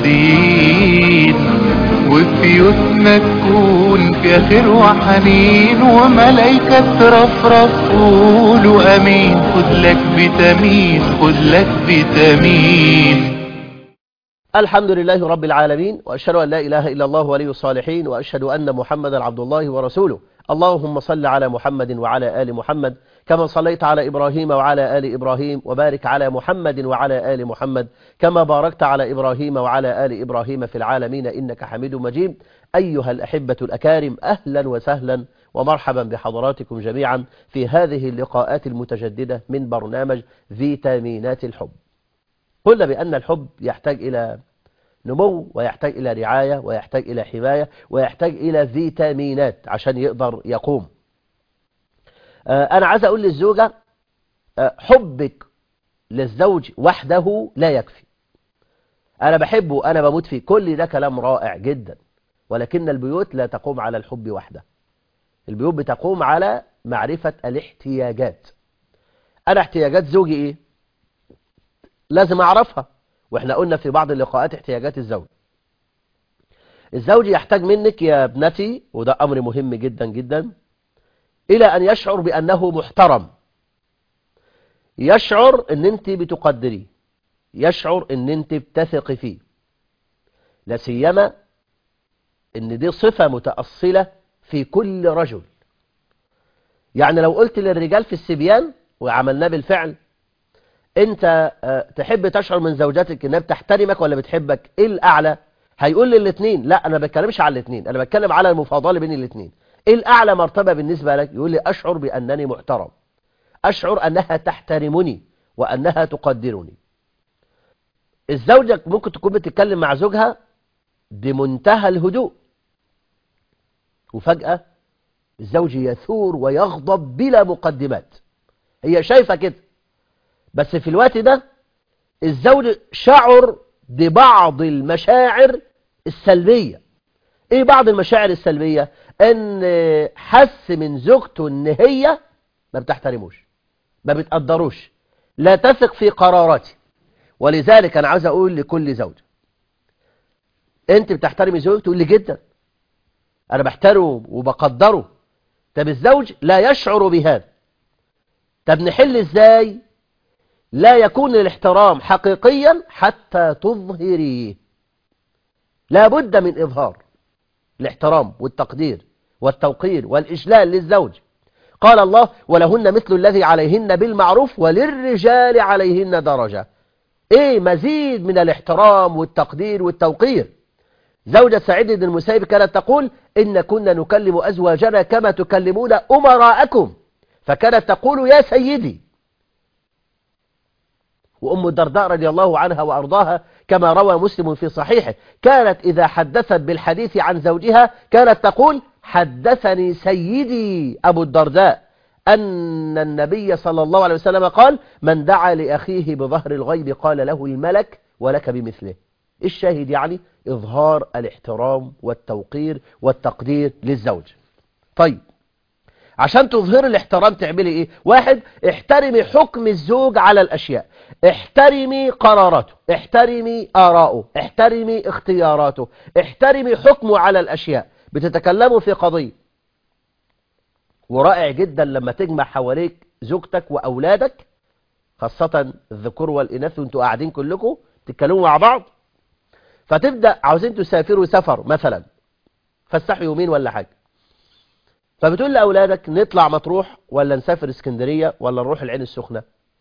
الدين، وفي بيوتنا تكون فيها خير وحنين، وملايكة ترفرف قولوا امين. خد لك فيتامين، خد لك فيتامين. الحمد لله رب العالمين، وأشهد أن لا إله إلا الله ولي الصالحين، وأشهد أن محمدا عبد الله ورسوله. اللهم صل على محمد وعلى آل محمد كما صليت على إبراهيم وعلى آل إبراهيم، وبارك على محمد وعلى آل محمد كما باركت على إبراهيم وعلى آل إبراهيم في العالمين إنك حميد مجيد. أيها الأحبة الأكارم، أهلا وسهلا ومرحبا بحضراتكم جميعا في هذه اللقاءات المتجددة من برنامج فيتامينات الحب. قلنا بأن الحب يحتاج إلى نمو، ويحتاج إلى رعاية، ويحتاج إلى حماية، ويحتاج إلى فيتامينات عشان يقدر يقوم. أنا عايز أقول للزوجة حبك للزوج وحده لا يكفي. أنا بحبه، أنا بموت فيه، كل ده كلام رائع جدا، ولكن البيوت لا تقوم على الحب وحده. البيوت بتقوم على معرفة الاحتياجات. أنا احتياجات زوجي إيه؟ لازم أعرفها، وإحنا قلنا في بعض اللقاءات احتياجات الزوج. الزوج يحتاج منك يا ابنتي، وده أمر مهم جدا جدا، إلى أن يشعر بأنه محترم، يشعر أن أنت بتقدريه، يشعر أن أنت بتثق فيه، لا سيما أن دي صفة متأصلة في كل رجل. يعني لو قلت للرجال في السبيان وعملناه بالفعل، أنت تحب تشعر من زوجتك أنها بتحترمك ولا بتحبك؟ إيه الأعلى؟ هيقول للاثنين. لا، أنا بتكلمش على الاثنين، أنا بتكلم على المفاضلة بين الاثنين. إيه الأعلى مرتبة بالنسبة لك؟ يقول لي أشعر بأنني محترم، أشعر أنها تحترمني وأنها تقدرني. الزوجة ممكن تكون بتتكلم مع زوجها بمنتهى الهدوء، وفجأة الزوج يثور ويغضب بلا مقدمات، هي شايفة كده، بس في الوقت ده الزوج شعر ببعض المشاعر السلبية. ايه بعض المشاعر السلبية؟ ان حس من زوجته ان هي ما بتحترموش، ما بتقدروش، لا تثق في قراراته. ولذلك انا عاوز اقول لكل زوج، انت بتحترمي زوجك؟ تقول لي جدا، انا بحترمه وبقدره. طب الزوج لا يشعر بهذا، طب نحل ازاي؟ لا يكون الاحترام حقيقيا حتى تظهريه. لا بد من إظهار الاحترام والتقدير والتوقير والإجلال للزوج. قال الله: ولهن مثل الذي عليهن بالمعروف وللرجال عليهن درجة. ايه مزيد من الاحترام والتقدير والتوقير. زوجة سعيد بن المسيب كانت تقول: إن كنا نكلم أزواجنا كما تكلمون أمراءكم، فكانت تقول: يا سيدي. وأم الدرداء رضي الله عنها وأرضاها كما روى مسلم في صحيحه، كانت إذا حدثت بالحديث عن زوجها كانت تقول: حدثني سيدي أبو الدرداء أن النبي صلى الله عليه وسلم قال: من دعا لأخيه بظهر الغيب قال له الملك ولك بمثله. الشاهد يعني إظهار الاحترام والتوقير والتقدير للزوج. طيب، عشان تظهر الاحترام تعملي ايه؟ واحد، احترمي حكم الزوج على الاشياء، احترمي قراراته، احترمي آراءه، احترمي اختياراته، احترمي حكمه على الاشياء. بتتكلموا في قضية، ورائع جدا لما تجمع حواليك زوجتك واولادك، خاصة الذكور والاناث، وانتوا قاعدين كلكم تتكلموا مع بعض، فتبدأ عاوزين تسافروا سفر مثلا، فسحوا يومين ولا حاجة، فبتقول لأولادك نطلع مطروح ولا نسافر اسكندرية ولا نروح العين السخنة،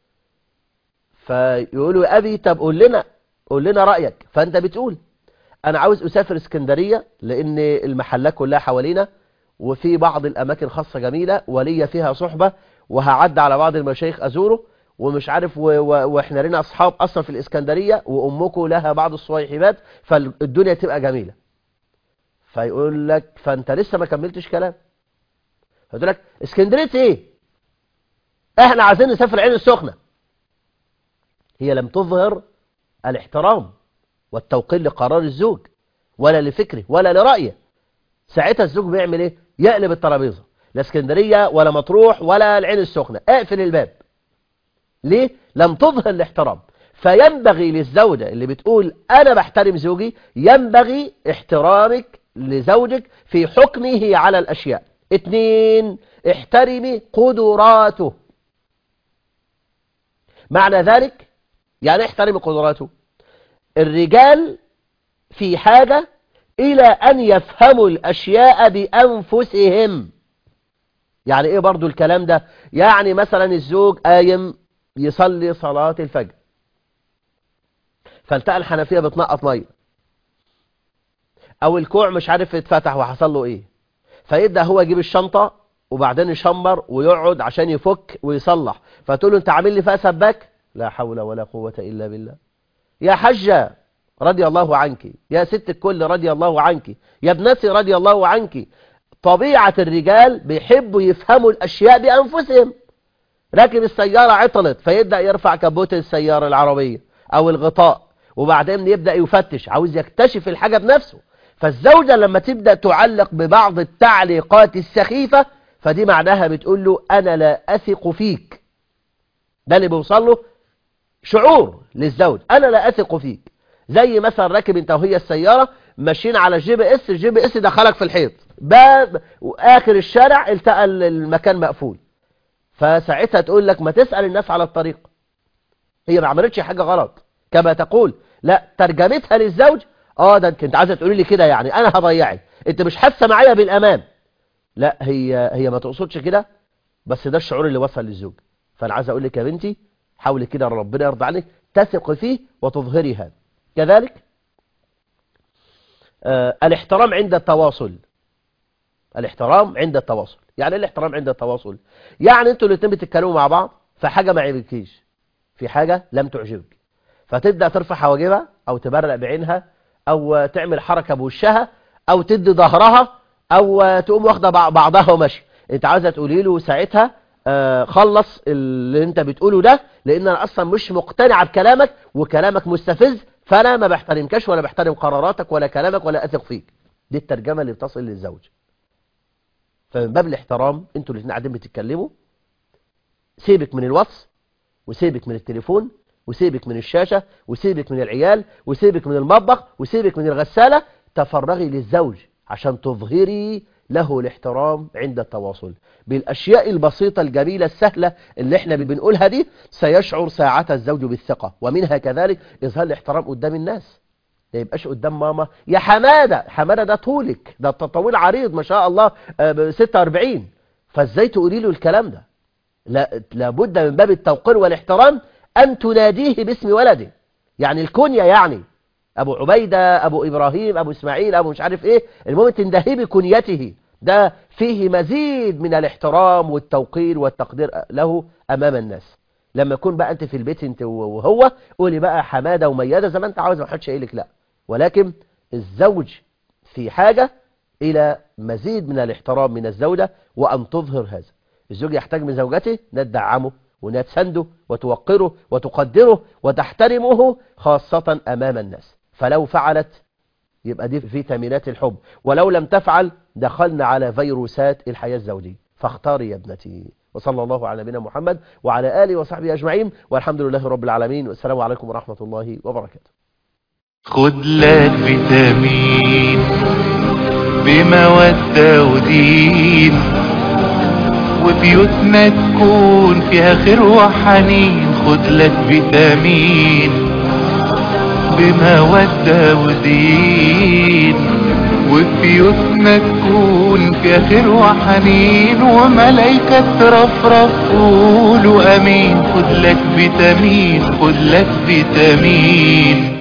فيقولوا يا أبي طب قول لنا رأيك. فأنت بتقول أنا عاوز أسافر اسكندرية لأن المحلات كلها حوالينا، وفي بعض الأماكن خاصة جميلة وليا فيها صحبة، وهعد على بعض المشايخ أزوره ومش عارف، وإحنا لنا أصحاب أصلا في الإسكندرية، وأمكم لها بعض الصويحبات، فالدنيا تبقى جميلة. فيقول لك فأنت لسه ما كملتش كلام، فيقول لك اسكندرية ايه؟ احنا عايزين نسافر العين السخنة. هي لم تظهر الاحترام والتوقير لقرار الزوج ولا لفكره ولا لرأيه. ساعتها الزوج بيعمل ايه؟ يقلب الترابيزة، لا اسكندرية ولا مطروح ولا العين السخنة، اقفل الباب. ليه؟ لم تظهر الاحترام. فينبغي للزوجة اللي بتقول أنا بحترم زوجي ينبغي احترامك لزوجك في حكمه على الأشياء. 2، احترمي قدراته. معنى ذلك يعني احترمي قدراته. الرجال في حاجة إلى أن يفهموا الأشياء بأنفسهم. يعني إيه برضو الكلام ده؟ يعني مثلا الزوج قايم يصلي صلاة الفجر، فالتقى الحنفية بتنقط مية، أو الكوع مش عارف يتفتح وحصل له إيه، فيبدأ هو يجيب الشنطة وبعدين يشمر ويقعد عشان يفك ويصلح، فتقول له أنت عامل لي فيها سباك؟ لا حول ولا قوة إلا بالله. يا حجة رضي الله عنك، يا ست الكل رضي الله عنك، يا ابنتي رضي الله عنك. طبيعة الرجال بيحبوا يفهموا الأشياء بأنفسهم. راكب السيارة عطلت فيبدأ يرفع كبوت السيارة العربية أو الغطاء، وبعدين يبدأ يفتش، عاوز يكتشف الحاجة بنفسه. فالزوجة لما تبدأ تعلق ببعض التعليقات السخيفة فدي معناها بتقول له أنا لا أثق فيك. ده اللي بيوصل له شعور للزوج، أنا لا أثق فيك. زي مثلا راكب انت وهي السيارة ماشيين على الGPS، الGPS دخلك في الحيط، باب وآخر الشارع التقى المكان مقفول، فساعتها تقول لك ما تسأل الناس على الطريق. هي ما عملتش حاجة غلط كما تقول، لا، ترجمتها للزوج ده انت عايزه تقولي لي كده يعني انا هضيعك، انت مش حاسه معايا بالامان. لا، هي ما تقصدش كده، بس ده الشعور اللي وصل للزوج. فانا عايز اقول لك يا بنتي حاولي كده ربنا يرضى عنك تثق فيه وتظهري هذا. كذلك الاحترام عند التواصل. الاحترام عند التواصل يعني ايه الاحترام عند التواصل؟ يعني انتوا الاثنين بتتكلموا مع بعض في حاجه ما عجبكيش، في حاجه لم تعجبك، فتبدا ترفع حواجبها او تبرق بعينها او تعمل حركه بوشها او تدي ظهرها او تقوم واخده بعضها وماشي. انت عايزه تقولي له ساعتها خلص اللي انت بتقوله ده، لان انا اصلا مش مقتنعه بكلامك وكلامك مستفز، فانا ما بحترمكش ولا بحترم قراراتك ولا كلامك ولا اثق فيك. دي الترجمه اللي بتصل للزوج. فمن باب الاحترام انتوا الاثنين قاعدين بتتكلموا، سيبك من الواتس وسيبك من التليفون وسيبك من الشاشة وسيبك من العيال وسيبك من المطبخ وسيبك من الغسالة، تفرغي للزوج عشان تظهري له الاحترام عند التواصل. بالأشياء البسيطة الجميلة السهلة اللي احنا بنقولها دي سيشعر ساعتها الزوج بالثقة. ومنها كذلك إظهار الاحترام قدام الناس، ما يبقاش قدام ماما يا حمادة. حمادة ده طولك، ده طويل عريض ما شاء الله 46، فازاي تقولي له الكلام ده؟ لا، لابد من باب التوقير والاحترام أن تناديه باسم ولده، يعني الكنية، يعني أبو عبيدة، أبو إبراهيم، أبو إسماعيل، أبو مش عارف إيه، المهم تندهيه بكنيته. ده فيه مزيد من الاحترام والتوقير والتقدير له أمام الناس. لما يكون بقى أنت في البيت أنت وهو، قولي بقى حمادة وميادة زي ما أنت عاوز، ما حدش يقولك لا، ولكن الزوج في حاجة إلى مزيد من الاحترام من الزوجة وأن تظهر هذا. الزوج يحتاج من زوجته أن تدعمه وأن تسنده وتوقره وتقدره وتحترمه خاصة أمام الناس. فلو فعلت يبقى دي فيتامينات الحب، ولو لم تفعل دخلنا على فيروسات الحياة الزوجية. فاختاري يا ابنتي. وصلى الله على نبينا محمد وعلى آله وصحبه أجمعين، والحمد لله رب العالمين، والسلام عليكم ورحمة الله وبركاته. خد لك فيتامين بمودة ودين، وبيوتنا تكون فيها خير وحنين. خد لك فيتامين بمودة ودين، وبيوتنا تكون فيها خير وحنين، وملايكة ترفرف قولوا امين. خد لك فيتامين، خد لك فيتامين.